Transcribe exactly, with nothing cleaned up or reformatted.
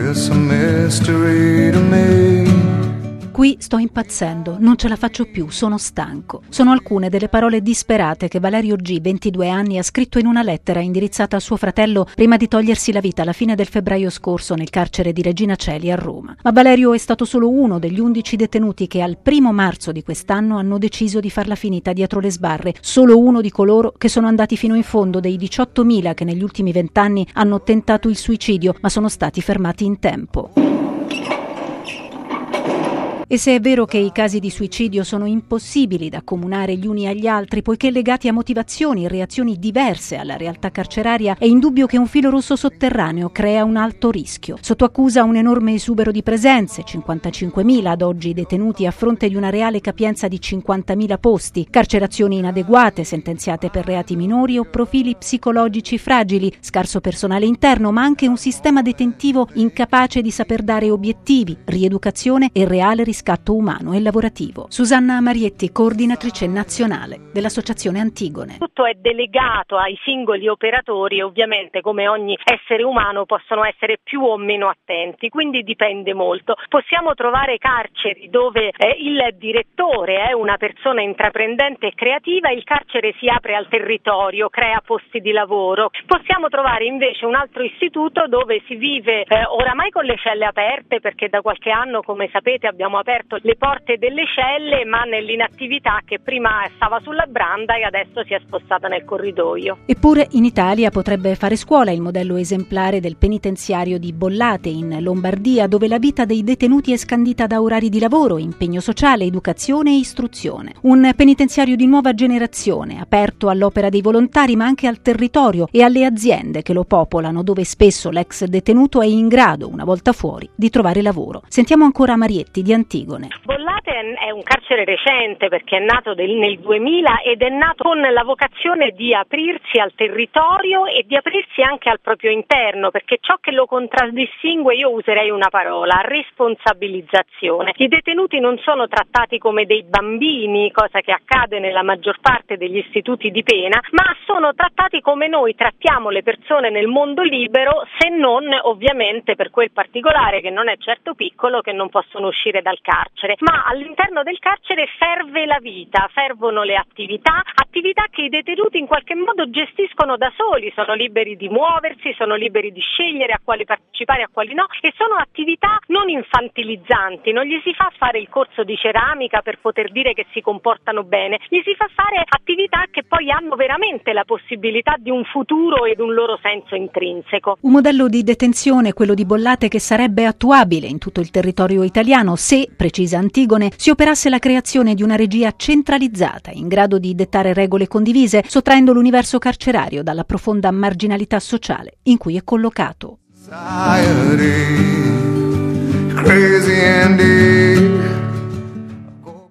It's a mystery to me. Qui sto impazzendo, non ce la faccio più, sono stanco. Sono alcune delle parole disperate che Valerio G, ventidue anni, ha scritto in una lettera indirizzata a suo fratello prima di togliersi la vita alla fine del febbraio scorso nel carcere di Regina Coeli a Roma. Ma Valerio è stato solo uno degli undici detenuti che al primo marzo di quest'anno hanno deciso di farla finita dietro le sbarre, solo uno di coloro che sono andati fino in fondo dei diciottomila che negli ultimi vent'anni hanno tentato il suicidio ma sono stati fermati in tempo. E se è vero che i casi di suicidio sono impossibili da accomunare gli uni agli altri, poiché legati a motivazioni e reazioni diverse alla realtà carceraria, è indubbio che un filo rosso sotterraneo crea un alto rischio. Sotto accusa un enorme esubero di presenze, cinquantacinquemila ad oggi detenuti a fronte di una reale capienza di cinquantamila posti, carcerazioni inadeguate, sentenziate per reati minori o profili psicologici fragili, scarso personale interno, ma anche un sistema detentivo incapace di saper dare obiettivi, rieducazione e reale riscatto scatto umano e lavorativo. Susanna Marietti, coordinatrice nazionale dell'Associazione Antigone. Tutto è delegato ai singoli operatori e ovviamente, come ogni essere umano, possono essere più o meno attenti, quindi dipende molto. Possiamo trovare carceri dove eh, il direttore è una persona intraprendente e creativa e il carcere si apre al territorio, crea posti di lavoro. Possiamo trovare invece un altro istituto dove si vive eh, oramai con le celle aperte, perché da qualche anno, come sapete, abbiamo aperto le porte delle celle, ma nell'inattività che prima stava sulla branda e adesso si è spostata nel corridoio. Eppure in Italia potrebbe fare scuola il modello esemplare del penitenziario di Bollate in Lombardia, dove la vita dei detenuti è scandita da orari di lavoro, impegno sociale, educazione e istruzione. Un penitenziario di nuova generazione, aperto all'opera dei volontari ma anche al territorio e alle aziende che lo popolano, dove spesso l'ex detenuto è in grado, una volta fuori, di trovare lavoro. Sentiamo ancora Marietti di Antigone. Bollate è un carcere recente perché è nato del, nel duemila ed è nato con la vocazione di aprirsi al territorio e di aprirsi anche al proprio interno, perché ciò che lo contraddistingue, io userei una parola, responsabilizzazione. I detenuti non sono trattati come dei bambini, cosa che accade nella maggior parte degli istituti di pena, ma sono trattati come noi trattiamo le persone nel mondo libero, se non ovviamente per quel particolare che non è certo piccolo, che non possono uscire dal carcere, ma all'interno del carcere serve la vita, servono le attività, attività che i detenuti in qualche modo gestiscono da soli, sono liberi di muoversi, sono liberi di scegliere a quali partecipare e a quali no, e sono attività non infantilizzanti, non gli si fa fare il corso di ceramica per poter dire che si comportano bene, gli si fa fare attività che poi hanno veramente la possibilità di un futuro ed un loro senso intrinseco. Un modello di detenzione, quello di Bollate, che sarebbe attuabile in tutto il territorio italiano se, precisa Antigone, si operasse la creazione di una regia centralizzata in grado di dettare regole condivise, sottraendo l'universo carcerario dalla profonda marginalità sociale in cui è collocato. Society.